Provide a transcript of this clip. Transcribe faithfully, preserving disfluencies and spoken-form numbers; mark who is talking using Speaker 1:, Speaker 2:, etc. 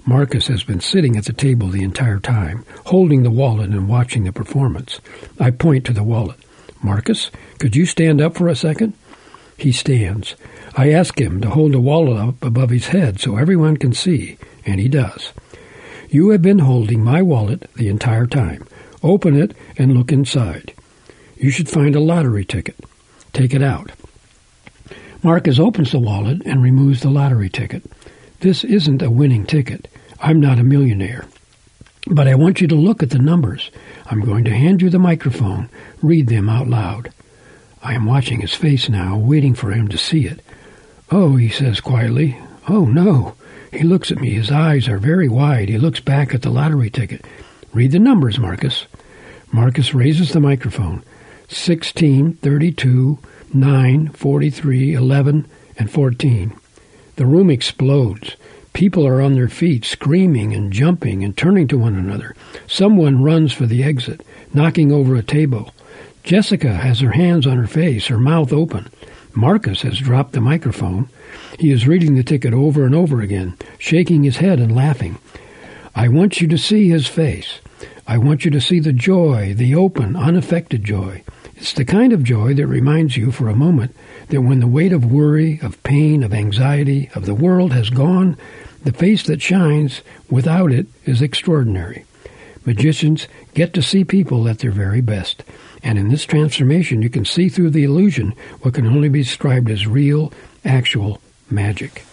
Speaker 1: Marcus has been sitting at the table the entire time, holding the wallet and watching the performance. I point to the wallet. Marcus, could you stand up for a second? He stands. I ask him to hold the wallet up above his head so everyone can see, and he does. You have been holding my wallet the entire time. Open it and look inside. You should find a lottery ticket. Take it out. Marcus opens the wallet and removes the lottery ticket. This isn't a winning ticket. I'm not a millionaire. But I want you to look at the numbers. I'm going to hand you the microphone. Read them out loud. I am watching his face now, waiting for him to see it. Oh, he says quietly. Oh, no. He looks at me. His eyes are very wide. He looks back at the lottery ticket. Read the numbers, Marcus. Marcus raises the microphone. Sixteen, thirty-two, nine, forty-three, eleven, and fourteen. The room explodes. People are on their feet, screaming and jumping and turning to one another. Someone runs for the exit, knocking over a table. Jessica has her hands on her face, her mouth open. Marcus has dropped the microphone. He is reading the ticket over and over again, shaking his head and laughing. I want you to see his face. I want you to see the joy, the open, unaffected joy. It's the kind of joy that reminds you for a moment that when the weight of worry, of pain, of anxiety, of the world has gone, the face that shines without it is extraordinary. Magicians get to see people at their very best. And in this transformation, you can see through the illusion what can only be described as real, actual magic.